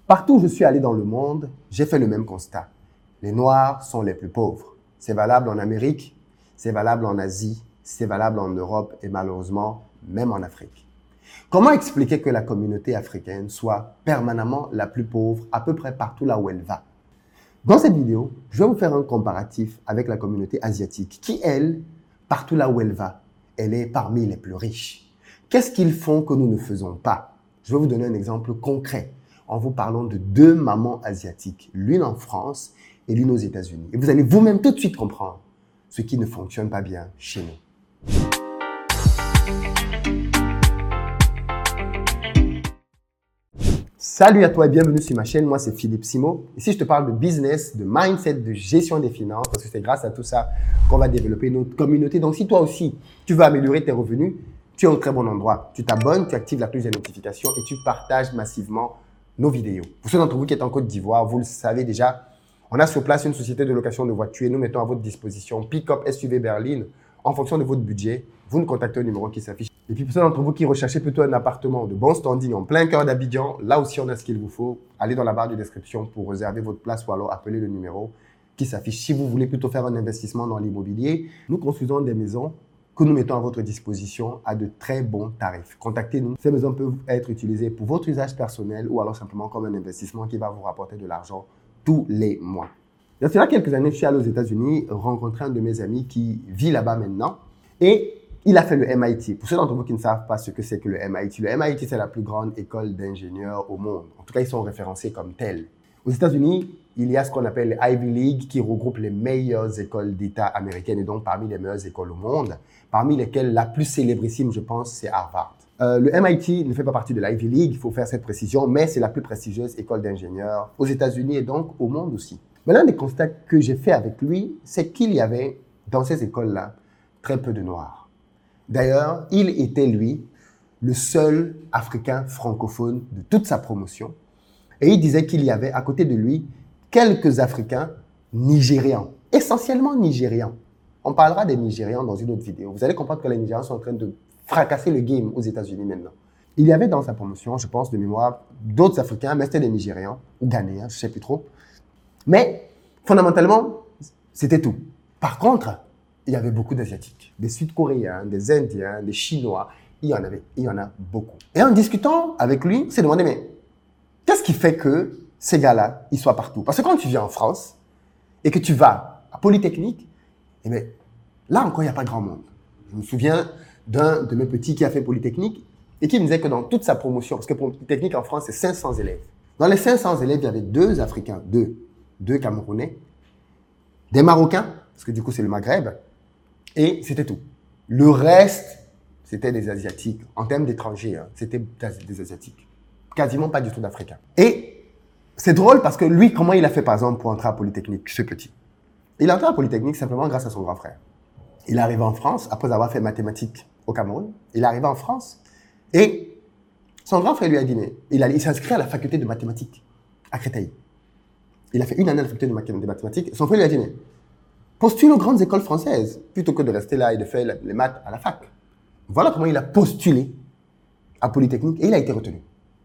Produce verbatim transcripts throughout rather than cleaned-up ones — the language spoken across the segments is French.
Partout où je suis allé dans le monde, j'ai fait le même constat. Les Noirs sont les plus pauvres. C'est valable en Amérique, c'est valable en Asie, c'est valable en Europe et malheureusement, même en Afrique. Comment expliquer que la communauté africaine soit permanemment la plus pauvre à peu près partout là où elle va? Dans cette vidéo, je vais vous faire un comparatif avec la communauté asiatique qui, elle, partout là où elle va, elle est parmi les plus riches. Qu'est-ce qu'ils font que nous ne faisons pas? Je vais vous donner un exemple concret en vous parlant de deux mamans asiatiques, l'une en France et l'une aux États-Unis. Et vous allez vous-même tout de suite comprendre ce qui ne fonctionne pas bien chez nous. Salut à toi et bienvenue sur ma chaîne, moi c'est Philippe Simo. Ici je te parle de business, de mindset, de gestion des finances parce que c'est grâce à tout ça qu'on va développer notre communauté. Donc si toi aussi tu veux améliorer tes revenus, tu es au très bon endroit. Tu t'abonnes, tu actives la cloche des notifications et tu partages massivement nos vidéos. Pour ceux d'entre vous qui êtes en Côte d'Ivoire, vous le savez déjà, on a sur place une société de location de voitures et nous mettons à votre disposition Pick-up S U V berline en fonction de votre budget. Vous nous contactez au numéro qui s'affiche. Et puis pour ceux d'entre vous qui recherchez plutôt un appartement de bon standing en plein cœur d'Abidjan, là aussi on a ce qu'il vous faut. Allez dans la barre de description pour réserver votre place ou alors appelez le numéro qui s'affiche. Si vous voulez plutôt faire un investissement dans l'immobilier, nous construisons des maisons que nous mettons à votre disposition à de très bons tarifs. Contactez-nous. Ces maisons peuvent être utilisées pour votre usage personnel ou alors simplement comme un investissement qui va vous rapporter de l'argent tous les mois. Il y a cela quelques années, je suis allé aux États-Unis rencontrer un de mes amis qui vit là-bas maintenant et il a fait le M I T. Pour ceux d'entre vous qui ne savent pas ce que c'est que le M I T, le M I T, c'est la plus grande école d'ingénieurs au monde. En tout cas, ils sont référencés comme tels. Aux États-Unis, il y a ce qu'on appelle les Ivy League qui regroupe les meilleures écoles d'État américaines et donc parmi les meilleures écoles au monde, parmi lesquelles la plus célébrissime, je pense, c'est Harvard. Euh, le M I T ne fait pas partie de l'Ivy League, il faut faire cette précision, mais c'est la plus prestigieuse école d'ingénieurs aux États-Unis et donc au monde aussi. Mais l'un des constats que j'ai fait avec lui, c'est qu'il y avait dans ces écoles-là très peu de Noirs. D'ailleurs, il était, lui, le seul Africain francophone de toute sa promotion. Et il disait qu'il y avait à côté de lui quelques Africains nigérians, essentiellement nigérians. On parlera des Nigérians dans une autre vidéo. Vous allez comprendre que les Nigérians sont en train de fracasser le game aux États-Unis maintenant. Il y avait dans sa promotion, je pense, de mémoire, d'autres Africains, mais c'était des Nigérians ou Ghanéens, je ne sais plus trop. Mais fondamentalement, c'était tout. Par contre, il y avait beaucoup d'Asiatiques, des Sud-Coréens, des Indiens, des Chinois. Il y en avait, il y en a beaucoup. Et en discutant avec lui, il s'est demandé, mais qu'est-ce qui fait que ces gars-là, ils soient partout? Parce que quand tu viens en France et que tu vas à Polytechnique, eh bien, là encore, il n'y a pas grand monde. Je me souviens d'un de mes petits qui a fait Polytechnique et qui me disait que dans toute sa promotion, parce que Polytechnique en France, c'est cinq cents élèves. Dans les cinq cents élèves, il y avait deux Africains, deux, deux Camerounais, des Marocains, parce que du coup, c'est le Maghreb, et c'était tout. Le reste, c'était des Asiatiques. En termes d'étrangers, hein, c'était des Asiatiques. Quasiment pas du tout d'Africains. Et c'est drôle parce que lui, comment il a fait par exemple pour entrer à Polytechnique, ce petit? Il est entré à Polytechnique simplement grâce à son grand frère. Il est arrivé en France, après avoir fait mathématiques au Cameroun. Il est arrivé en France et son grand frère lui a dit, mais il, il s'est inscrit à la faculté de mathématiques à Créteil. Il a fait une année à la faculté de mathématiques. Son frère lui a dit, mais postule aux grandes écoles françaises plutôt que de rester là et de faire les maths à la fac. Voilà comment il a postulé à Polytechnique et il a été retenu.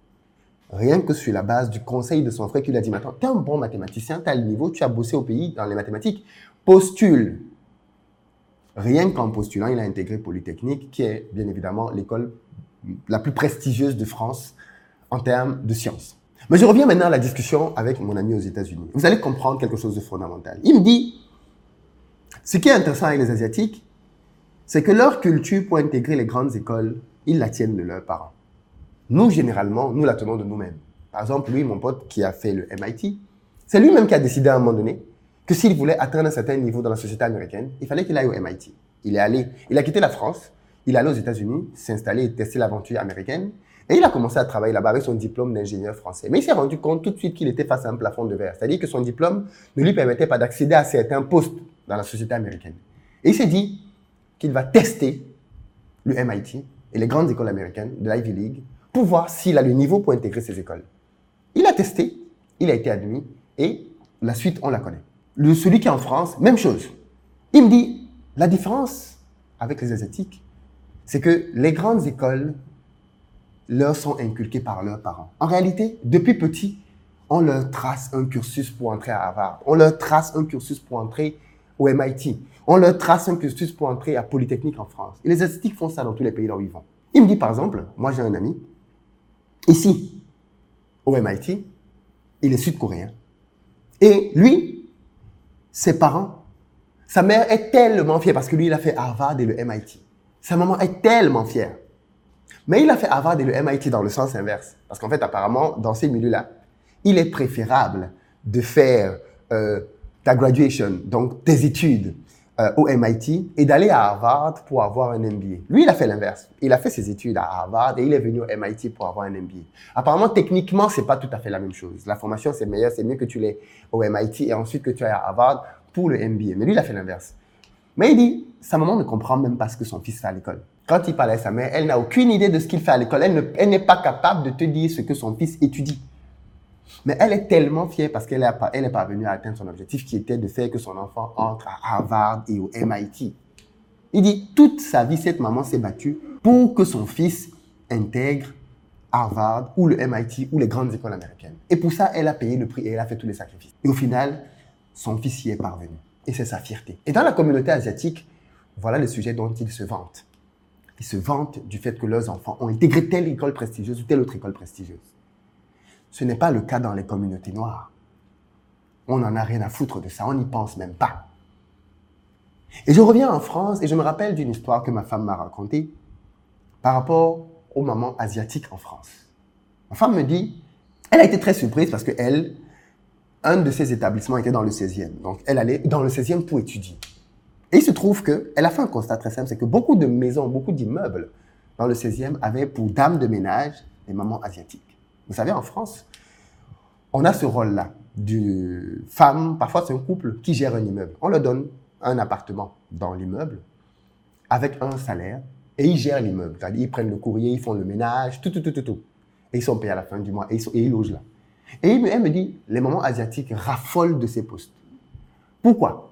Rien que sur la base du conseil de son frère qui lui a dit, maintenant, tu es un bon mathématicien, tu as le niveau, tu as bossé au pays dans les mathématiques, postule. Rien qu'en postulant, il a intégré Polytechnique, qui est bien évidemment l'école la plus prestigieuse de France en termes de sciences. Mais je reviens maintenant à la discussion avec mon ami aux États-Unis. Vous allez comprendre quelque chose de fondamental. Il me dit, ce qui est intéressant avec les Asiatiques, c'est que leur culture pour intégrer les grandes écoles, ils la tiennent de leurs parents. Nous, généralement, nous la tenons de nous-mêmes. Par exemple, lui, mon pote qui a fait le M I T, c'est lui-même qui a décidé à un moment donné que s'il voulait atteindre un certain niveau dans la société américaine, il fallait qu'il aille au M I T. Il est allé, il a quitté la France, il est allé aux États-Unis, s'installer et tester l'aventure américaine, et il a commencé à travailler là-bas avec son diplôme d'ingénieur français. Mais il s'est rendu compte tout de suite qu'il était face à un plafond de verre. C'est-à-dire que son diplôme ne lui permettait pas d'accéder à certains postes dans la société américaine. Et il s'est dit qu'il va tester le M I T et les grandes écoles américaines de l'Ivy League pour voir s'il a le niveau pour intégrer ces écoles. Il a testé, il a été admis et la suite, on la connaît. Le, celui qui est en France, même chose. Il me dit, la différence avec les Asiatiques, c'est que les grandes écoles leur sont inculquées par leurs parents. En réalité, depuis petit, on leur trace un cursus pour entrer à Harvard. On leur trace un cursus pour entrer au M I T. On leur trace un cursus pour entrer à Polytechnique en France. Et les Asiatiques font ça dans tous les pays là où ils vont. Il me dit par exemple, moi j'ai un ami, ici, au M I T, il est sud-coréen. Et lui, ses parents, sa mère est tellement fière parce que lui, il a fait Harvard et le M I T. Sa maman est tellement fière. Mais il a fait Harvard et le M I T dans le sens inverse. Parce qu'en fait, apparemment, dans ces milieux-là, il est préférable de faire euh, ta graduation, donc tes études euh, au M I T et d'aller à Harvard pour avoir un M B A. Lui, il a fait l'inverse. Il a fait ses études à Harvard et il est venu au M I T pour avoir un M B A. Apparemment, techniquement, c'est pas tout à fait la même chose. La formation, c'est meilleur, c'est mieux que tu l'aies au M I T et ensuite que tu ailles à Harvard pour le M B A. Mais lui, il a fait l'inverse. Mais il dit, sa maman ne comprend même pas ce que son fils fait à l'école. Quand il parle à sa mère, elle n'a aucune idée de ce qu'il fait à l'école. Elle, ne, elle n'est pas capable de te dire ce que son fils étudie. Mais elle est tellement fière parce qu'elle est, elle est parvenue à atteindre son objectif qui était de faire que son enfant entre à Harvard et au M I T. Il dit, toute sa vie, cette maman s'est battue pour que son fils intègre Harvard ou le M I T ou les grandes écoles américaines. Et pour ça, elle a payé le prix et elle a fait tous les sacrifices. Et au final, son fils y est parvenu. Et c'est sa fierté. Et dans la communauté asiatique, voilà le sujet dont ils se vantent. Ils se vantent du fait que leurs enfants ont intégré telle école prestigieuse ou telle autre école prestigieuse. Ce n'est pas le cas dans les communautés noires. On n'en a rien à foutre de ça, on n'y pense même pas. Et je reviens en France et je me rappelle d'une histoire que ma femme m'a racontée par rapport aux mamans asiatiques en France. Ma femme me dit, elle a été très surprise parce que elle, un de ses établissements était dans le seizième. Donc, elle allait dans le seizième pour étudier. Et il se trouve qu'elle a fait un constat très simple, c'est que beaucoup de maisons, beaucoup d'immeubles dans le seizième avaient pour dames de ménage des mamans asiatiques. Vous savez, en France, on a ce rôle-là de femme, parfois c'est un couple qui gère un immeuble. On leur donne un appartement dans l'immeuble avec un salaire et ils gèrent l'immeuble. C'est-à-dire, ils prennent le courrier, ils font le ménage, tout, tout, tout, tout, tout. Et ils sont payés à la fin du mois et ils, sont, et ils logent là. Et elle me dit, les mamans asiatiques raffolent de ces postes. Pourquoi?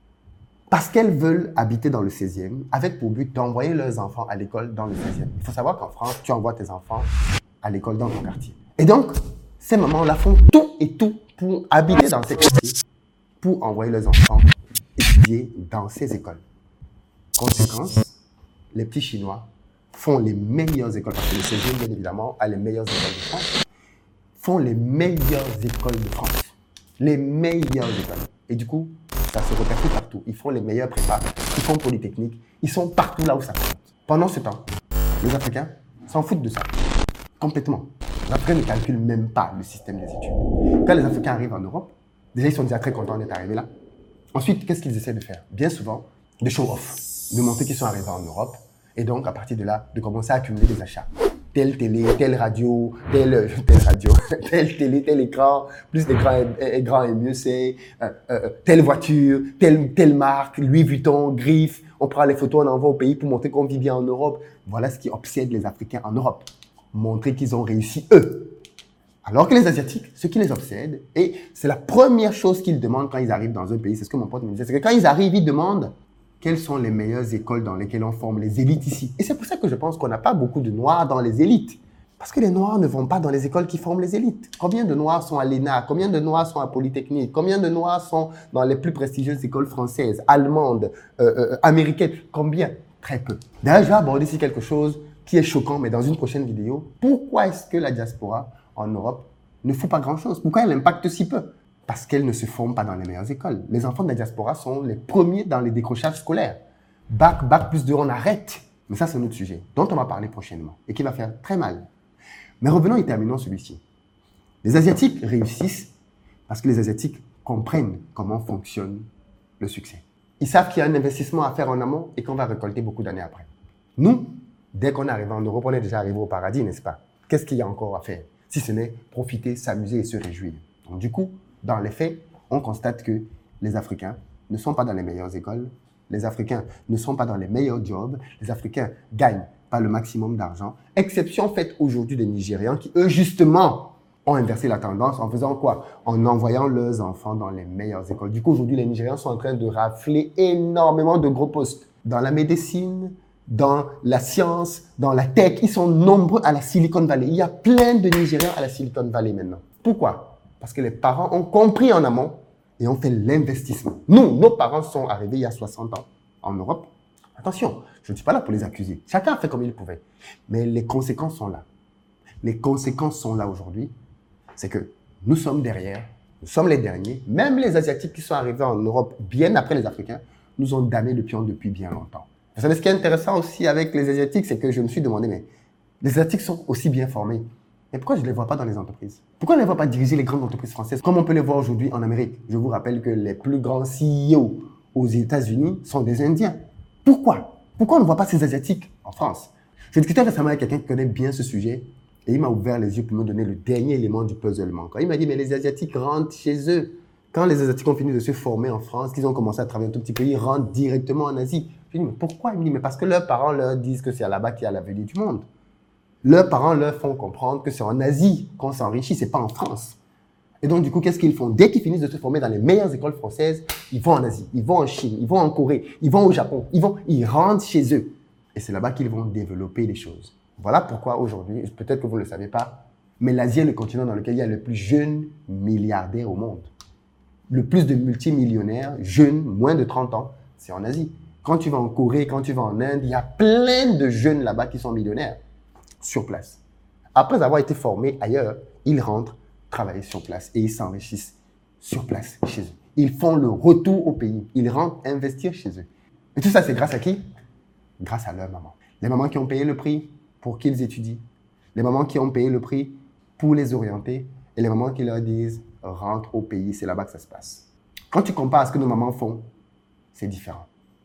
Parce qu'elles veulent habiter dans le seizième avec pour but d'envoyer leurs enfants à l'école dans le seizième. Il faut savoir qu'en France, tu envoies tes enfants à l'école dans ton quartier. Et donc, ces mamans-là font tout et tout pour habiter dans ces quartiers, pour envoyer leurs enfants étudier dans ces écoles. Conséquence, les petits Chinois font les meilleures écoles, parce que le seizième, bien évidemment, a les meilleures écoles de France, font les meilleures écoles de France. Les meilleures écoles. Et du coup, ça se répercute partout. Ils font les meilleurs prépas, ils font Polytechnique, ils sont partout là où ça compte. Pendant ce temps, les Africains s'en foutent de ça. Complètement. Les Africains ne calculent même pas le système des études. Quand les Africains arrivent en Europe, déjà ils sont déjà très contents d'être arrivés là. Ensuite, qu'est-ce qu'ils essaient de faire? Bien souvent, de show-off, de montrer qu'ils sont arrivés en Europe et donc à partir de là, de commencer à accumuler des achats. Telle télé, telle radio, telle, telle radio, telle télé, tel écran, plus l'écran est, est grand et mieux c'est, euh, euh, telle voiture, telle, telle marque, Louis Vuitton, Griffe, on prend les photos, on envoie au pays pour montrer qu'on vit bien en Europe. Voilà ce qui obsède les Africains en Europe. Montrer qu'ils ont réussi eux. Alors que les Asiatiques, ce qui les obsède, et c'est la première chose qu'ils demandent quand ils arrivent dans un pays, c'est ce que mon pote me disait, c'est que quand ils arrivent, ils demandent quelles sont les meilleures écoles dans lesquelles on forme les élites ici. Et c'est pour ça que je pense qu'on n'a pas beaucoup de Noirs dans les élites. Parce que les Noirs ne vont pas dans les écoles qui forment les élites. Combien de Noirs sont à l'E N A? Combien de Noirs sont à Polytechnique? Combien de Noirs sont dans les plus prestigieuses écoles françaises, allemandes, euh, euh, américaines? Combien? Très peu. D'ailleurs, je vais aborder ici quelque chose qui est choquant, mais dans une prochaine vidéo. Pourquoi est-ce que la diaspora en Europe ne fout pas grand-chose? Pourquoi elle impacte si peu? Parce qu'elle ne se forme pas dans les meilleures écoles. Les enfants de la diaspora sont les premiers dans les décrochages scolaires. Bac, bac plus deux, on arrête. Mais ça, c'est un autre sujet dont on va parler prochainement et qui va faire très mal. Mais revenons et terminons celui-ci. Les Asiatiques réussissent parce que les Asiatiques comprennent comment fonctionne le succès. Ils savent qu'il y a un investissement à faire en amont et qu'on va récolter beaucoup d'années après. Nous, dès qu'on est arrivé en Europe, on est déjà arrivé au paradis, n'est-ce pas? Qu'est-ce qu'il y a encore à faire? Si ce n'est profiter, s'amuser et se réjouir. Donc, du coup, dans les faits, on constate que les Africains ne sont pas dans les meilleures écoles, les Africains ne sont pas dans les meilleurs jobs, les Africains gagnent pas le maximum d'argent, exception faite aujourd'hui des Nigérians qui, eux, justement, ont inversé la tendance en faisant quoi? En envoyant leurs enfants dans les meilleures écoles. Du coup, aujourd'hui, les Nigérians sont en train de rafler énormément de gros postes dans la médecine, dans la science, dans la tech. Ils sont nombreux à la Silicon Valley. Il y a plein de Nigérians à la Silicon Valley maintenant. Pourquoi? Parce que les parents ont compris en amont et ont fait l'investissement. Nous, nos parents sont arrivés il y a soixante ans en Europe. Attention, je ne suis pas là pour les accuser. Chacun a fait comme il pouvait. Mais les conséquences sont là. Les conséquences sont là aujourd'hui. C'est que nous sommes derrière, nous sommes les derniers. Même les Asiatiques qui sont arrivés en Europe bien après les Africains nous ont damnés de pion depuis bien longtemps. Vous savez, ce qui est intéressant aussi avec les Asiatiques, c'est que je me suis demandé, mais les Asiatiques sont aussi bien formés. Mais pourquoi je ne les vois pas dans les entreprises? Pourquoi on ne les voit pas diriger les grandes entreprises françaises comme on peut les voir aujourd'hui en Amérique? Je vous rappelle que les plus grands C E O aux États-Unis sont des Indiens. Pourquoi? Pourquoi on ne voit pas ces Asiatiques en France? Je discutais récemment avec quelqu'un qui connaît bien ce sujet et il m'a ouvert les yeux pour me donner le dernier élément du puzzle manquant. Il m'a dit, mais les Asiatiques rentrent chez eux. Quand les Asiatiques ont fini de se former en France, qu'ils ont commencé à travailler un tout petit peu, ils rentrent directement en Asie. Je lui dis, mais pourquoi? Il me dit, mais parce que leurs parents leur disent que c'est là-bas qu'il y a l'avenir du monde. Leurs parents leur font comprendre que c'est en Asie qu'on s'enrichit, c'est pas en France. Et donc, du coup, qu'est-ce qu'ils font? Dès qu'ils finissent de se former dans les meilleures écoles françaises, ils vont en Asie, ils vont en Chine, ils vont en Corée, ils vont au Japon, ils vont, ils rentrent chez eux. Et c'est là-bas qu'ils vont développer les choses. Voilà pourquoi aujourd'hui, peut-être que vous ne le savez pas, mais l'Asie est le continent dans lequel il y a le plus jeune milliardaire au monde. Le plus de multimillionnaires, jeunes, moins de trente ans, c'est en Asie. Quand tu vas en Corée, quand tu vas en Inde, il y a plein de jeunes là-bas qui sont millionnaires sur place. Après avoir été formés ailleurs, ils rentrent travailler sur place et ils s'enrichissent sur place chez eux. Ils font le retour au pays. Ils rentrent investir chez eux. Et tout ça, c'est grâce à qui? Grâce à leurs mamans. Les mamans qui ont payé le prix pour qu'ils étudient. Les mamans qui ont payé le prix pour les orienter. Et les mamans qui leur disent « rentre au pays, c'est là-bas que ça se passe ». Quand tu compares à ce que nos mamans font, c'est différent.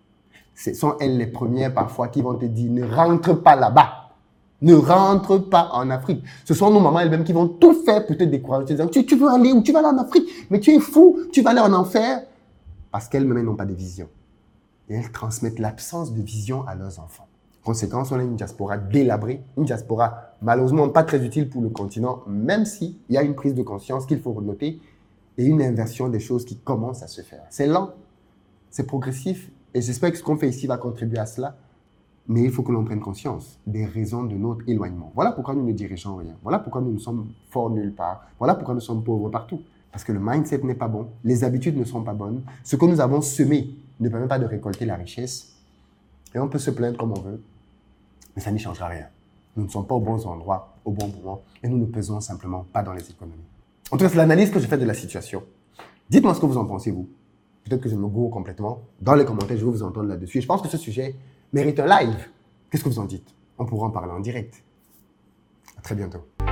Ce sont elles les premières parfois qui vont te dire « ne rentre pas là-bas ». Ne rentre pas en Afrique. Ce sont nos mamans elles-mêmes qui vont tout faire pour te décourager. Te disant, tu, tu veux aller où? Tu vas aller en Afrique. Mais tu es fou. Tu vas aller en enfer. Parce qu'elles-mêmes n'ont pas de vision. Et elles transmettent l'absence de vision à leurs enfants. Conséquence, on a une diaspora délabrée. Une diaspora malheureusement pas très utile pour le continent. Même s'il y a une prise de conscience qu'il faut noter. Et une inversion des choses qui commencent à se faire. C'est lent. C'est progressif. Et j'espère que ce qu'on fait ici va contribuer à cela. Mais il faut que l'on prenne conscience des raisons de notre éloignement. Voilà pourquoi nous ne dirigeons rien. Voilà pourquoi nous ne sommes forts nulle part. Voilà pourquoi nous sommes pauvres partout. Parce que le mindset n'est pas bon, les habitudes ne sont pas bonnes. Ce que nous avons semé ne permet pas de récolter la richesse. Et on peut se plaindre comme on veut, mais ça n'y changera rien. Nous ne sommes pas aux bons endroits, au bon moment, et nous ne pesons simplement pas dans les économies. En tout cas, c'est l'analyse que je fais de la situation. Dites-moi ce que vous en pensez, vous. Peut-être que je me gourre complètement. Dans les commentaires, je veux vous entendre là-dessus. Et je pense que ce sujet mérite un live. Qu'est-ce que vous en dites? On pourra en parler en direct. À très bientôt.